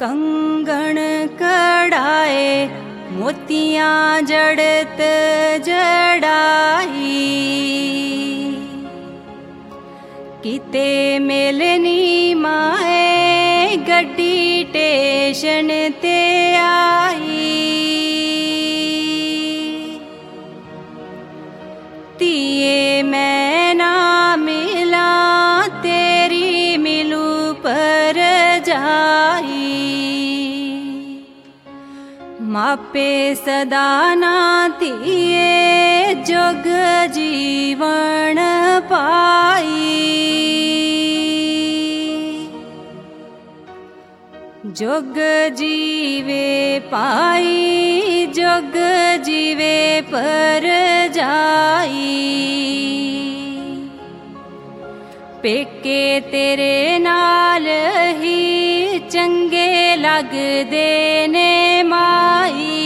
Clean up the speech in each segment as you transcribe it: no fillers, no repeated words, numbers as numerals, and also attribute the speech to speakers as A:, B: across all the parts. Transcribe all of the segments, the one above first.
A: कंगण कड़ाए मोतियां जड़त जड़ाई, किते मिलनी माए गड्डी टेशन ते आई। तिये मैं ना मिला तेरी मिलू पर जाई, मापे सदा ना तिये जोग जीवन पाई। जोग जीवे पाई जोग जीवे पर जाई, पेके तेरे नाल ही चंगे लगदे ने माई।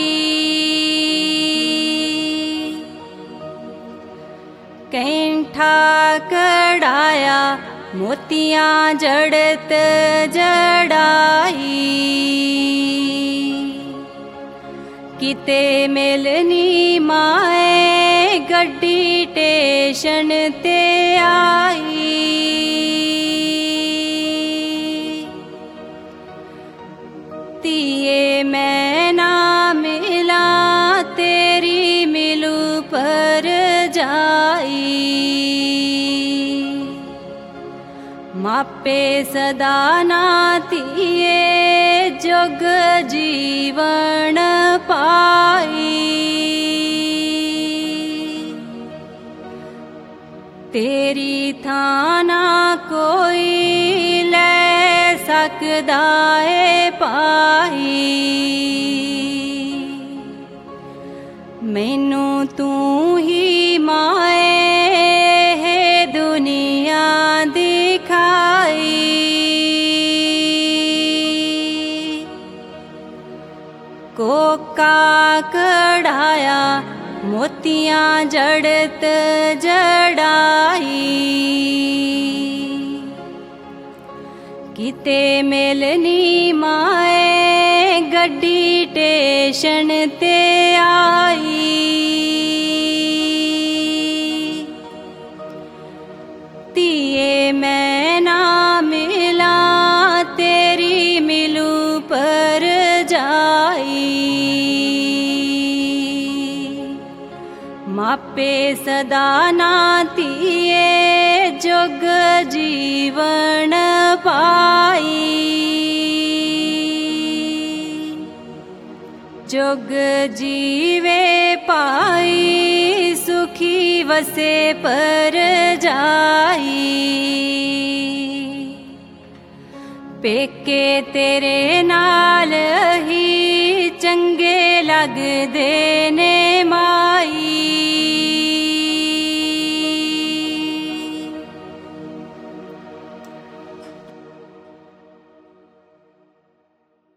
A: कैंठा कड़ाया मोतियां जड़त जड़ाई, किते मिलनी माए गड्डी टेशन ते आई। तिये मैं ना मिला तेरी मिलू पर जाई, मापे सदा ना तिये जोग जीवन पाई। तेरी थाना कोई ले सकदा है पाई, मैनू तू ही माए है दुनिया दिखाई। कोका कड़ाया मोतियां जड़त जड़ाई, किते मिलनी माए गड्डी टेशन ते आई। तिये मैं ना मिला तेरी मिलू पर जाई, मापे सदा ना तिये जोग जीवन पाई। जोग जीवे पाई सुखी वसे पर जाई, पेके तेरे नाल ही चंगे लगदे ने मां।